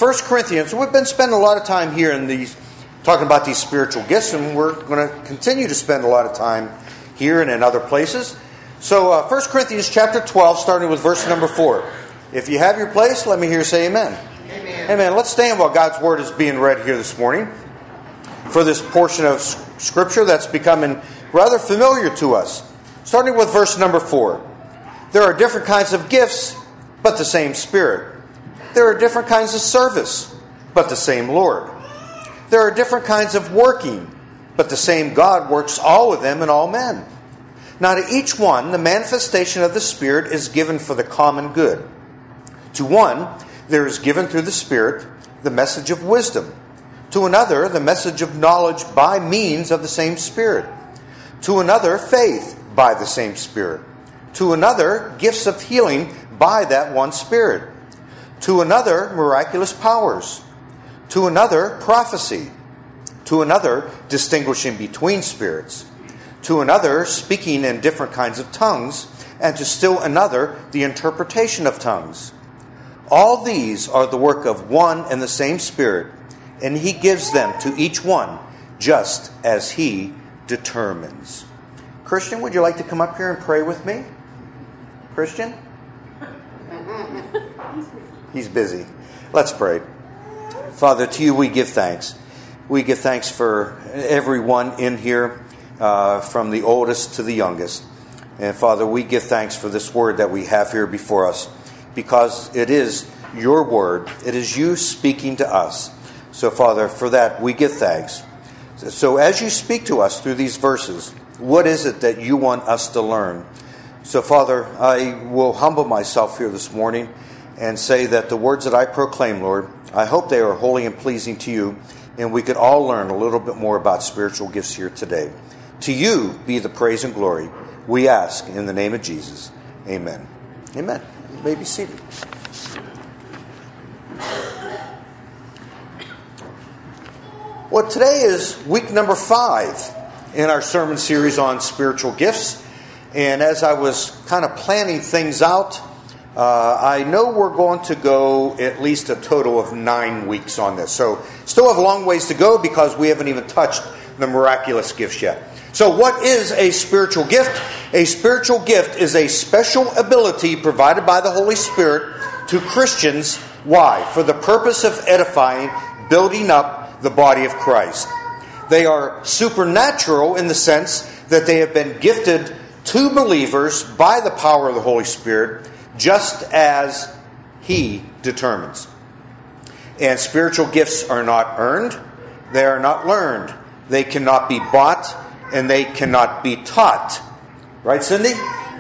1 Corinthians. We've been spending a lot of time here talking about these spiritual gifts, and we're going to continue to spend a lot of time here and in other places. So 1 Corinthians chapter 12, starting with verse number 4. If you have your place, let me hear you say amen. Amen. Amen. Let's stand while God's Word is being read here this morning for this portion of Scripture that's becoming rather familiar to us. Starting with verse number 4. There are different kinds of gifts, but the same Spirit. There are different kinds of service, but the same Lord. There are different kinds of working, but the same God works all of them in all men. Now to each one, the manifestation of the Spirit is given for the common good. To one, there is given through the Spirit the message of wisdom. To another, the message of knowledge by means of the same Spirit. To another, faith by the same Spirit. To another, gifts of healing by that one Spirit. To another, miraculous powers. To another, prophecy. To another, distinguishing between spirits. To another, speaking in different kinds of tongues. And to still another, the interpretation of tongues. All these are the work of one and the same Spirit, and He gives them to each one just as He determines. Christian, would you like to come up here and pray with me? Christian? He's busy. Let's pray. Father, to you we give thanks. We give thanks for everyone in here, from the oldest to the youngest. And Father, we give thanks for this word that we have here before us, because it is your word. It is you speaking to us. So, Father, for that we give thanks. So as you speak to us through these verses, what is it that you want us to learn? So, Father, I will humble myself here this morning and say that the words that I proclaim, Lord, I hope they are holy and pleasing to you, and we could all learn a little bit more about spiritual gifts here today. To you be the praise and glory, we ask in the name of Jesus. Amen. Amen. You may be seated. Well, today is week number 5 in our sermon series on spiritual gifts. And as I was kind of planning things out, I know we're going to go at least a total of 9 weeks on this. So still have a long ways to go because we haven't even touched the miraculous gifts yet. So what is a spiritual gift? A spiritual gift is a special ability provided by the Holy Spirit to Christians. Why? For the purpose of edifying, building up the body of Christ. They are supernatural in the sense that they have been gifted to believers by the power of the Holy Spirit, just as He determines. And spiritual gifts are not earned. They are not learned. They cannot be bought, and they cannot be taught. Right, Cindy?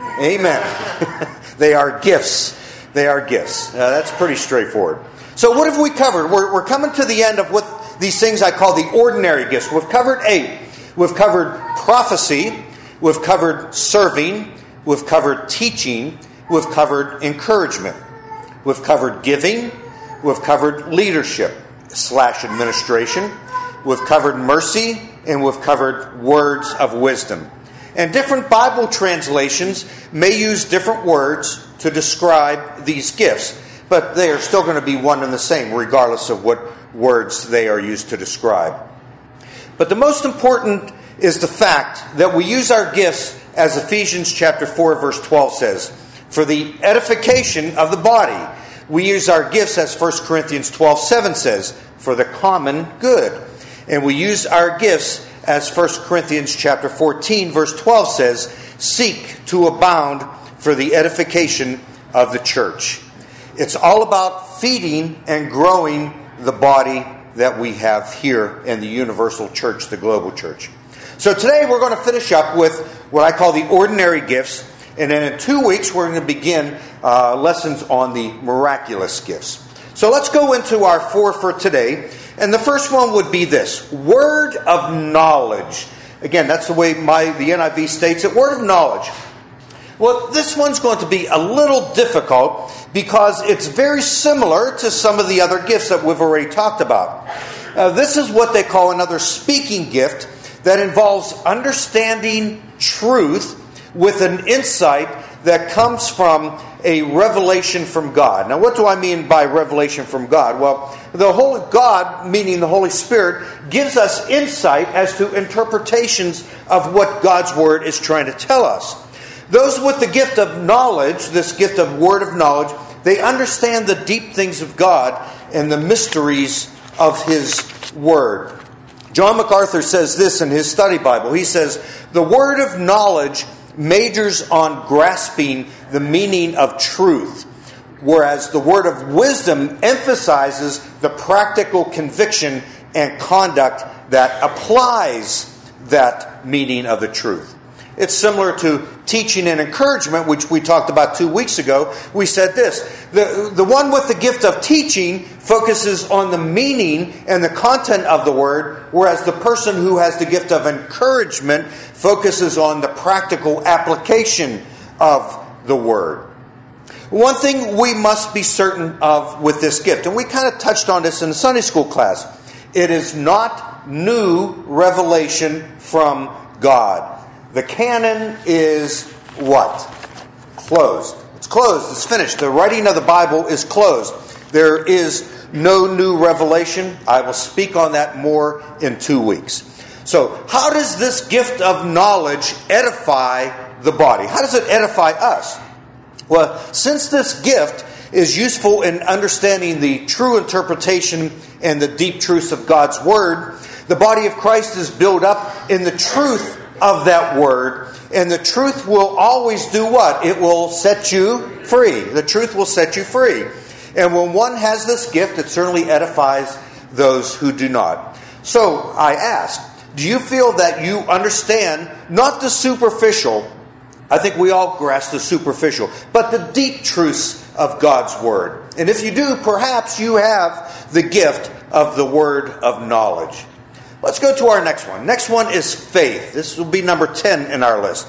Amen. They are gifts. They are gifts. That's pretty straightforward. So what have we covered? We're coming to the end of what these things I call the ordinary gifts. We've covered 8. We've covered prophecy. We've covered serving. We've covered teaching. We've covered encouragement. We've covered giving. We've covered leadership / administration. We've covered mercy. And we've covered words of wisdom. And different Bible translations may use different words to describe these gifts, but they are still going to be one and the same, regardless of what words they are used to describe. But the most important is the fact that we use our gifts, as Ephesians chapter 4, verse 12 says, for the edification of the body. We use our gifts, as 1 Corinthians 12:7 says, for the common good. And we use our gifts, as 1 Corinthians chapter 14, verse 12 says, seek to abound for the edification of the church. It's all about feeding and growing the body that we have here in the universal church, the global church. So today we're going to finish up with what I call the ordinary gifts. And then in 2 weeks we're going to begin lessons on the miraculous gifts. So let's go into our 4 for today. And the first one would be this, word of knowledge. Again, that's the way the NIV states it, word of knowledge. Well, this one's going to be a little difficult because it's very similar to some of the other gifts that we've already talked about. This is what they call another speaking gift that involves understanding truth with an insight that comes from a revelation from God. Now, what do I mean by revelation from God? Well, The Holy God, meaning the Holy Spirit, gives us insight as to interpretations of what God's Word is trying to tell us. Those with the gift of knowledge, this gift of word of knowledge, they understand the deep things of God and the mysteries of His Word. John MacArthur says this in his study Bible. He says, the word of knowledge majors on grasping the meaning of truth, whereas the word of wisdom emphasizes the practical conviction and conduct that applies that meaning of the truth. It's similar to teaching and encouragement, which we talked about 2 weeks ago. We said this: the one with the gift of teaching focuses on the meaning and the content of the word, whereas the person who has the gift of encouragement focuses on the practical application of the word. One thing we must be certain of with this gift, and we kind of touched on this in the Sunday school class, it is not new revelation from God. The canon is what? Closed. It's closed. It's finished. The writing of the Bible is closed. There is no new revelation. I will speak on that more in 2 weeks. So, how does this gift of knowledge edify the body? How does it edify us? Well, since this gift is useful in understanding the true interpretation and the deep truths of God's Word, the body of Christ is built up in the truth of that Word, and the truth will always do what? It will set you free. The truth will set you free. And when one has this gift, it certainly edifies those who do not. So, I ask, do you feel that you understand not the superficial? I think we all grasp the superficial, but the deep truths of God's Word. And if you do, perhaps you have the gift of the word of knowledge. Let's go to our next one. Next one is faith. This will be number 10 in our list.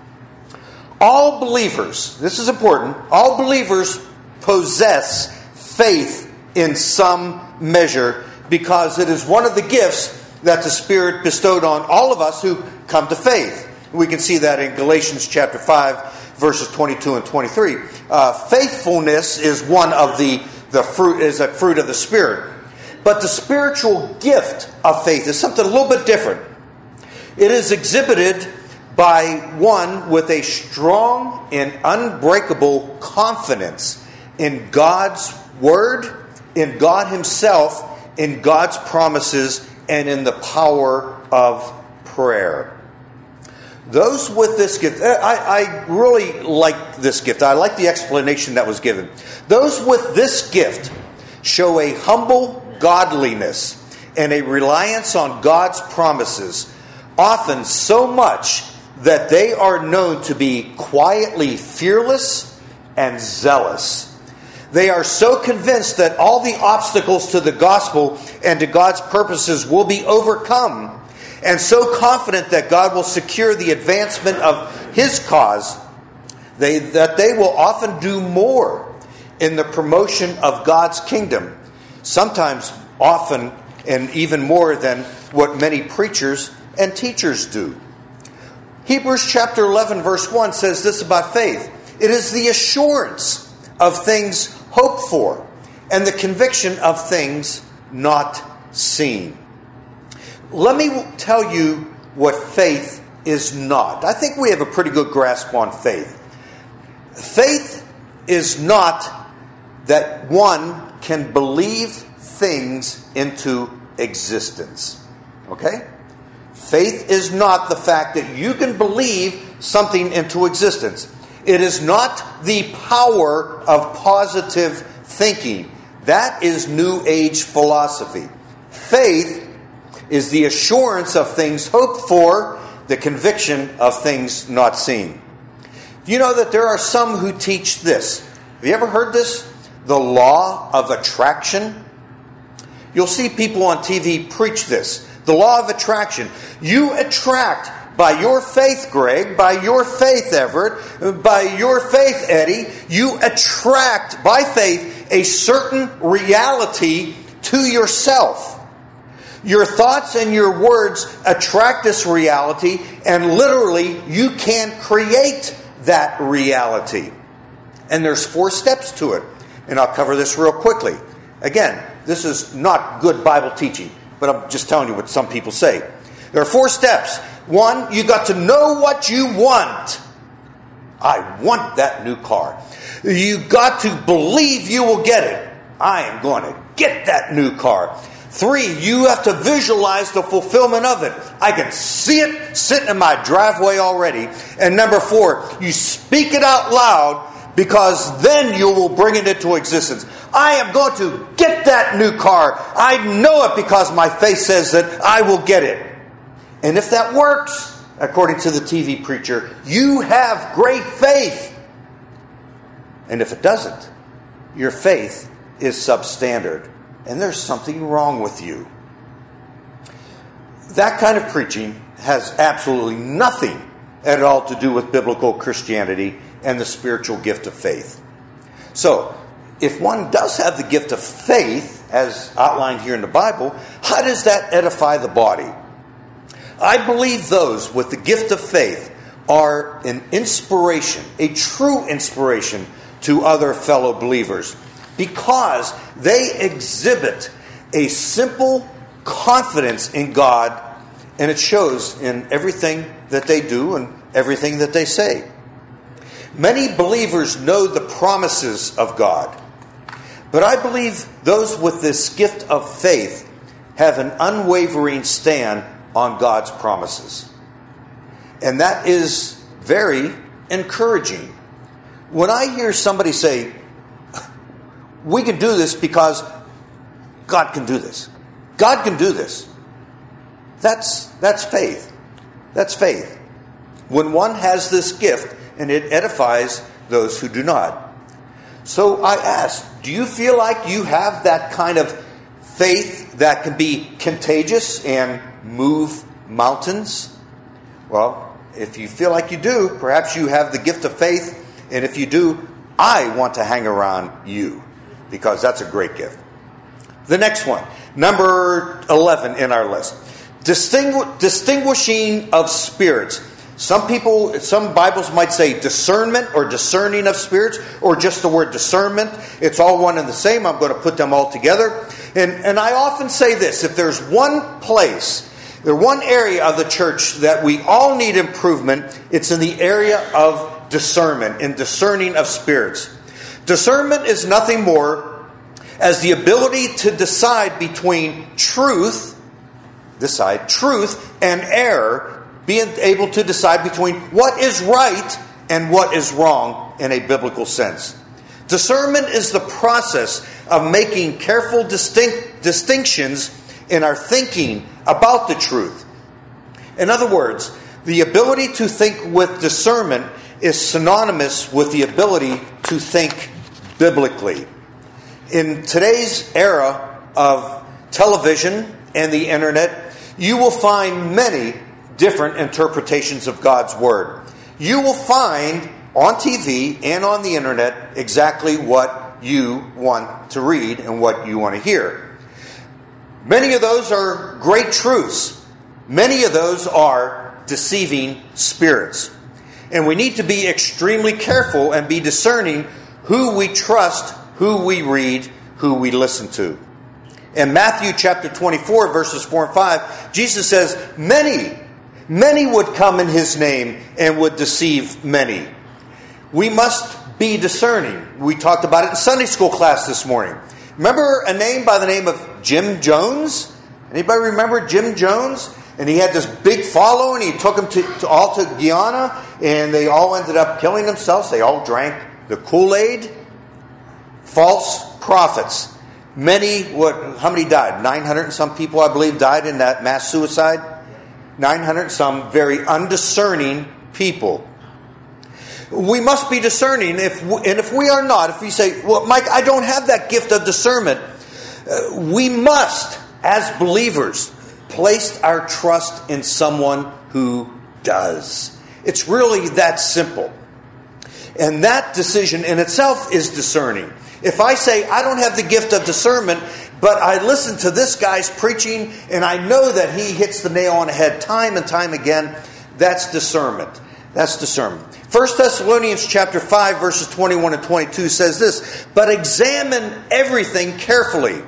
All believers, this is important, all believers possess faith in some measure because it is one of the gifts that the Spirit bestowed on all of us who come to faith. We can see that in Galatians chapter 5, verses 22 and 23. Faithfulness is one of the fruit, is a fruit of the Spirit. But the spiritual gift of faith is something a little bit different. It is exhibited by one with a strong and unbreakable confidence in God's Word, in God Himself, in God's promises, and in the power of prayer. Those with this gift, I really like this gift. I like the explanation that was given. Those with this gift show a humble godliness and a reliance on God's promises, often so much that they are known to be quietly fearless and zealous. They are so convinced that all the obstacles to the gospel and to God's purposes will be overcome, and so confident that God will secure the advancement of His cause, that they will often do more in the promotion of God's kingdom, sometimes, often, and even more than what many preachers and teachers do. Hebrews chapter 11, verse 1 says this about faith. It is the assurance of things hoped for and the conviction of things not seen. Let me tell you what faith is not. I think we have a pretty good grasp on faith. Faith is not that one can believe things into existence. Okay? Faith is not the fact that you can believe something into existence. It is not the power of positive thinking. That is New Age philosophy. Faith is the assurance of things hoped for, the conviction of things not seen. Do you know that there are some who teach this? Have you ever heard this? The law of attraction. You'll see people on TV preach this. The law of attraction. You attract by your faith, Greg, by your faith, Everett, by your faith, Eddie. You attract by faith a certain reality to yourself. Your thoughts and your words attract this reality, and literally you can create that reality. And there's 4 steps to it. And I'll cover this real quickly. Again, this is not good Bible teaching, but I'm just telling you what some people say. There are 4 steps. 1, you got to know what you want. I want that new car. You got to believe you will get it. I am going to get that new car. 3, you have to visualize the fulfillment of it. I can see it sitting in my driveway already. And number 4, you speak it out loud, because then you will bring it into existence. I am going to get that new car. I know it because my faith says that I will get it. And if that works, according to the TV preacher, you have great faith. And if it doesn't, your faith is substandard. And there's something wrong with you. That kind of preaching has absolutely nothing at all to do with biblical Christianity and the spiritual gift of faith. So, if one does have the gift of faith, as outlined here in the Bible, how does that edify the body? I believe those with the gift of faith are an inspiration, a true inspiration to other fellow believers, because they exhibit a simple confidence in God, and it shows in everything that they do and everything that they say. Many believers know the promises of God, but I believe those with this gift of faith have an unwavering stand on God's promises. And that is very encouraging. When I hear somebody say, we can do this because God can do this. God can do this. That's faith. That's faith. When one has this gift, and it edifies those who do not. So I ask, do you feel like you have that kind of faith that can be contagious and move mountains? Well, if you feel like you do, perhaps you have the gift of faith. And if you do, I want to hang around you, because that's a great gift. The next one, number 11 in our list. Distinguishing of spirits. Some Bibles might say discernment or discerning of spirits, or just the word discernment. It's all one and the same. I'm going to put them all together. And I often say this: if there's one place, one area of the church that we all need improvement, it's in the area of discernment, in discerning of spirits. Discernment is nothing more as the ability to decide between truth and error, being able to decide between what is right and what is wrong in a biblical sense. Discernment is the process of making careful distinctions in our thinking about the truth. In other words, the ability to think with discernment is synonymous with the ability to think biblically. In today's era of television and the internet, you will find many different interpretations of God's Word. You will find on TV and on the internet exactly what you want to read and what you want to hear. Many of those are great truths. Many of those are deceiving spirits. And we need to be extremely careful and be discerning who we trust, who we read, who we listen to. In Matthew chapter 24, verses 4 and 5, Jesus says, Many would come in His name and would deceive many. We must be discerning. We talked about it in Sunday school class this morning. Remember a name by the name of Jim Jones? Anybody remember Jim Jones? And he had this big following. He took them all to Guyana, and they all ended up killing themselves. They all drank the Kool-Aid. False prophets. How many died? 900 and some people, I believe, died in that mass suicide. 900 some very undiscerning people. We must be discerning. If we are not, if we say, well, Mike, I don't have that gift of discernment, we must, as believers, place our trust in someone who does. It's really that simple. And that decision in itself is discerning. If I say, I don't have the gift of discernment, but I listen to this guy's preaching, and I know that he hits the nail on the head time and time again, that's discernment. That's discernment. 1 Thessalonians chapter 5, verses 21 and 22 says this, but examine everything carefully.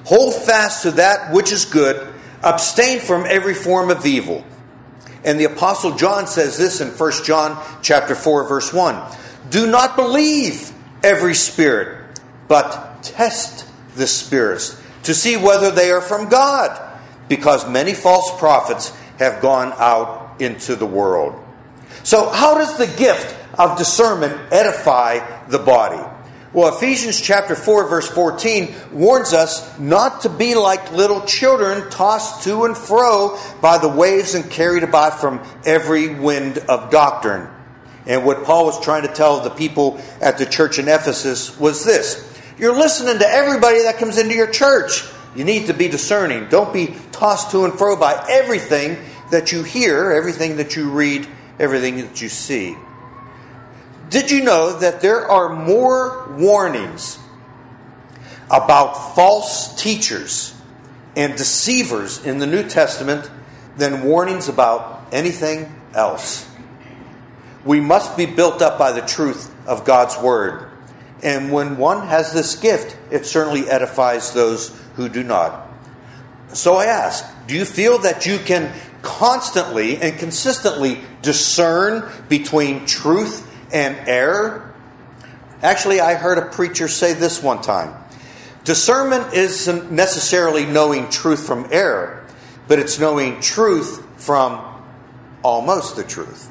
Hold fast to that which is good. Abstain from every form of evil. And the Apostle John says this in 1 John chapter 4, verse 1. Do not believe every spirit, but test the spirits to see whether they are from God, because many false prophets have gone out into the world. So how does the gift of discernment edify the body? Well, Ephesians chapter 4, verse 14 warns us not to be like little children tossed to and fro by the waves and carried about from every wind of doctrine. And what Paul was trying to tell the people at the church in Ephesus was this. You're listening to everybody that comes into your church. You need to be discerning. Don't be tossed to and fro by everything that you hear, everything that you read, everything that you see. Did you know that there are more warnings about false teachers and deceivers in the New Testament than warnings about anything else? We must be built up by the truth of God's Word. And when one has this gift, it certainly edifies those who do not. So I ask, do you feel that you can constantly and consistently discern between truth and error? Actually, I heard a preacher say this one time. Discernment isn't necessarily knowing truth from error, but it's knowing truth from almost the truth.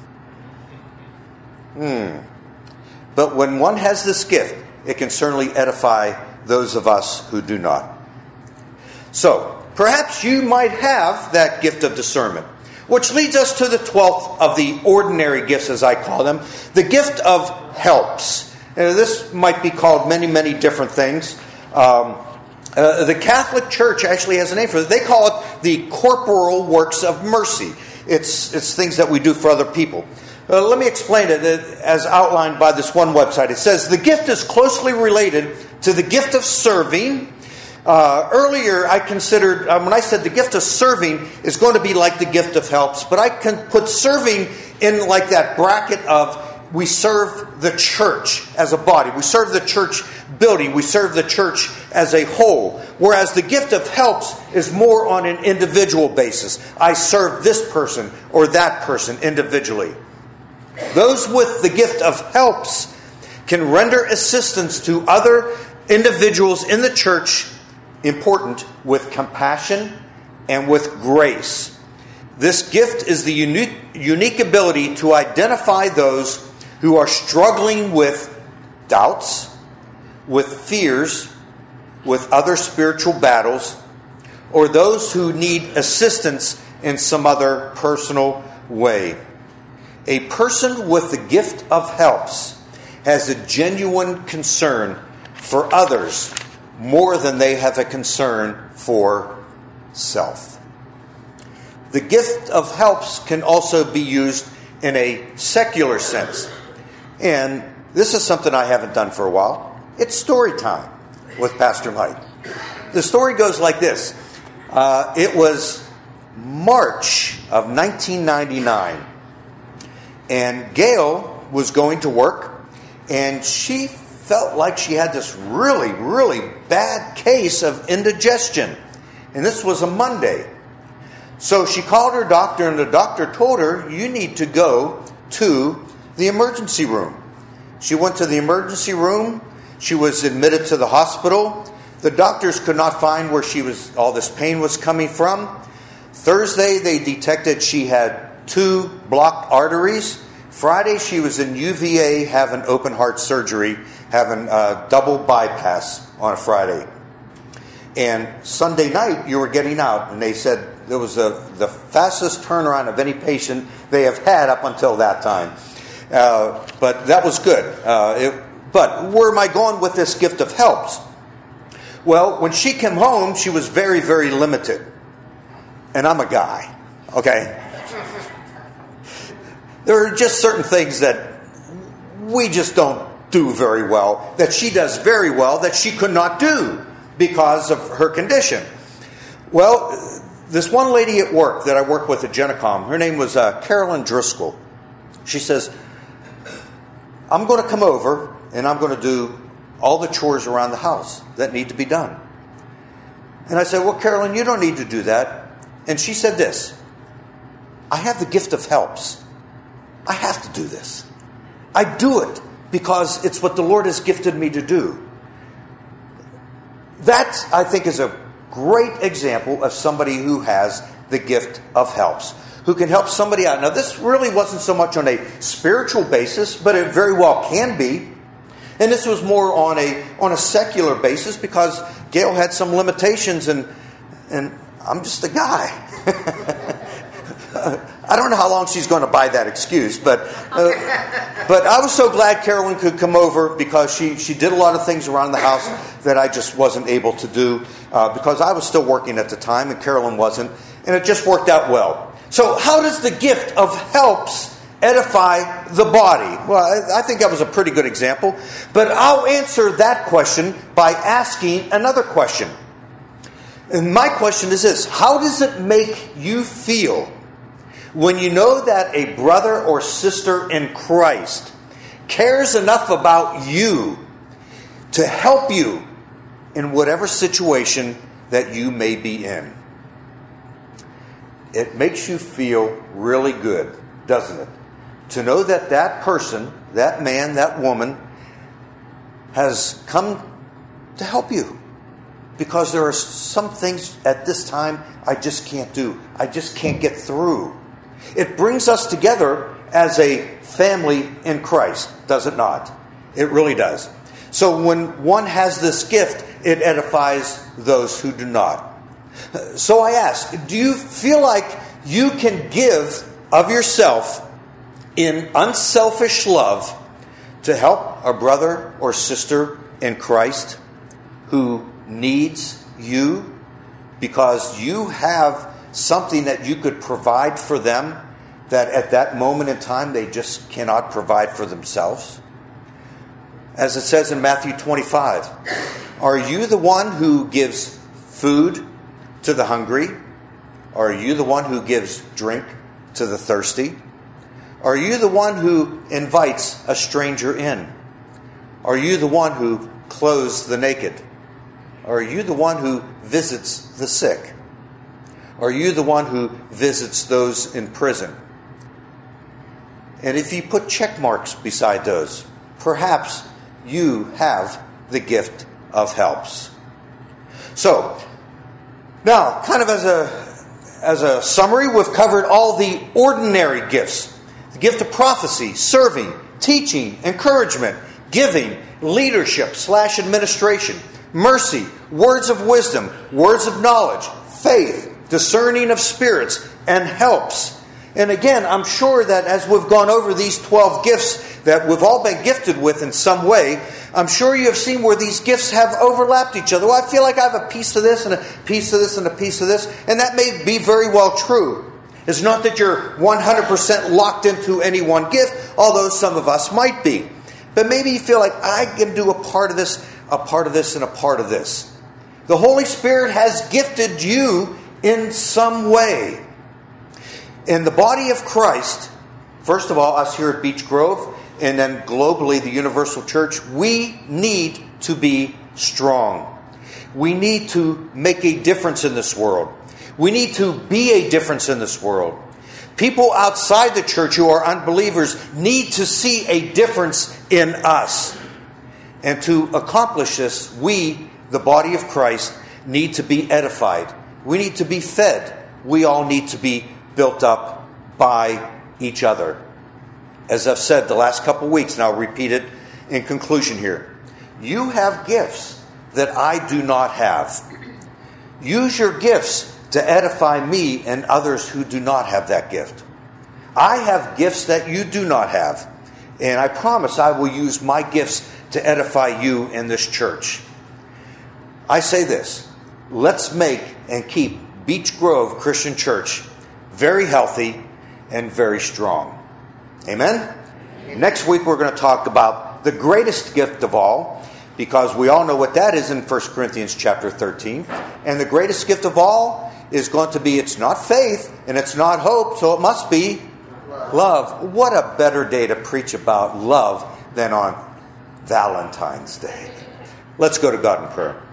But when one has this gift, it can certainly edify those of us who do not. So, perhaps you might have that gift of discernment. Which leads us to the 12th of the ordinary gifts, as I call them, the gift of helps. And this might be called many, many different things. The Catholic Church actually has a name for it. They call it the corporal works of mercy. It's things that we do for other people. Let me explain it as outlined by this one website. It says, the gift is closely related to the gift of serving. Earlier, I considered, when I said the gift of serving is going to be like the gift of helps, but I can put serving in like that bracket of we serve the church as a body. We serve the church building. We serve the church as a whole. Whereas the gift of helps is more on an individual basis. I serve this person or that person individually. Those with the gift of helps can render assistance to other individuals in the church important with compassion and with grace. This gift is the unique ability to identify those who are struggling with doubts, with fears, with other spiritual battles, or those who need assistance in some other personal way. A person with the gift of helps has a genuine concern for others more than they have a concern for self. The gift of helps can also be used in a secular sense. And this is something I haven't done for a while. It's story time with Pastor Mike. The story goes like this. It was March of 1999. And Gail was going to work. And she felt like she had this really, really bad case of indigestion. And this was a Monday. So she called her doctor, and the doctor told her, you need to go to the emergency room. She went to the emergency room. She was admitted to the hospital. The doctors could not find where all this pain was coming from. Thursday, they detected she had 2 blocked arteries. Friday, she was in UVA having open heart surgery, having a double bypass on a Friday. And Sunday night, you were getting out, and they said it was the fastest turnaround of any patient they have had up until that time. But that was good. But where am I going with this gift of helps? Well, when she came home, she was very, very limited. And I'm a guy, okay? There are just certain things that we just don't do very well, that she does very well, that she could not do because of her condition. Well, this one lady at work that I work with at Genicom, her name was Carolyn Driscoll. She says, I'm going to come over and I'm going to do all the chores around the house that need to be done. And I said, well, Carolyn, you don't need to do that. And she said this, I have the gift of helps. I have to do this. I do it because it's what the Lord has gifted me to do. That, I think, is a great example of somebody who has the gift of helps, who can help somebody out. Now, this really wasn't so much on a spiritual basis, but it very well can be. And this was more on a secular basis because Gail had some limitations, and I'm just a guy. I don't know how long she's going to buy that excuse, but I was so glad Carolyn could come over because she did a lot of things around the house that I just wasn't able to do because I was still working at the time and Carolyn wasn't, and it just worked out well. So how does the gift of helps edify the body? Well, I think that was a pretty good example, but I'll answer that question by asking another question. And my question is this: how does it make you feel when you know that a brother or sister in Christ cares enough about you to help you in whatever situation that you may be in? It makes you feel really good, doesn't it? To know that that person, that man, that woman, has come to help you. Because there are some things at this time I just can't do. I just can't get through. It brings us together as a family in Christ, does it not? It really does. So when one has this gift, it edifies those who do not. So I ask, do you feel like you can give of yourself in unselfish love to help a brother or sister in Christ who needs you because you have something that you could provide for them that at that moment in time they just cannot provide for themselves? As it says in Matthew 25, are you the one who gives food to the hungry? Are you the one who gives drink to the thirsty? Are you the one who invites a stranger in? Are you the one who clothes the naked? Are you the one who visits the sick? Are you the one who visits those in prison? And if you put check marks beside those, perhaps you have the gift of helps. So, now, kind of as a summary, we've covered all the ordinary gifts. The gift of prophecy, serving, teaching, encouragement, giving, leadership / administration, mercy, words of wisdom, words of knowledge, faith, discerning of spirits, and helps. And again, I'm sure that as we've gone over these 12 gifts that we've all been gifted with in some way, I'm sure you have seen where these gifts have overlapped each other. Well, I feel like I have a piece of this and a piece of this and a piece of this, and that may be very well true. It's not that you're 100% locked into any one gift, although some of us might be. But maybe you feel like I can do a part of this, and a part of this. The Holy Spirit has gifted you in some way. In the body of Christ, first of all, us here at Beech Grove, and then globally, the Universal Church, we need to be strong. We need to make a difference in this world. We need to be a difference in this world. People outside the church who are unbelievers need to see a difference in us. And to accomplish this, we, the body of Christ, need to be edified. We need to be fed. We all need to be built up by each other. As I've said the last couple of weeks, and I'll repeat it in conclusion here. You have gifts that I do not have. Use your gifts to edify me and others who do not have that gift. I have gifts that you do not have. And I promise I will use my gifts to edify you in this church. I say this. Let's make and keep Beech Grove Christian Church very healthy and very strong. Amen? Next week we're going to talk about the greatest gift of all, because we all know what that is in 1 Corinthians chapter 13. And the greatest gift of all is going to be, it's not faith and it's not hope, so it must be love. What a better day to preach about love than on Valentine's Day. Let's go to God in prayer.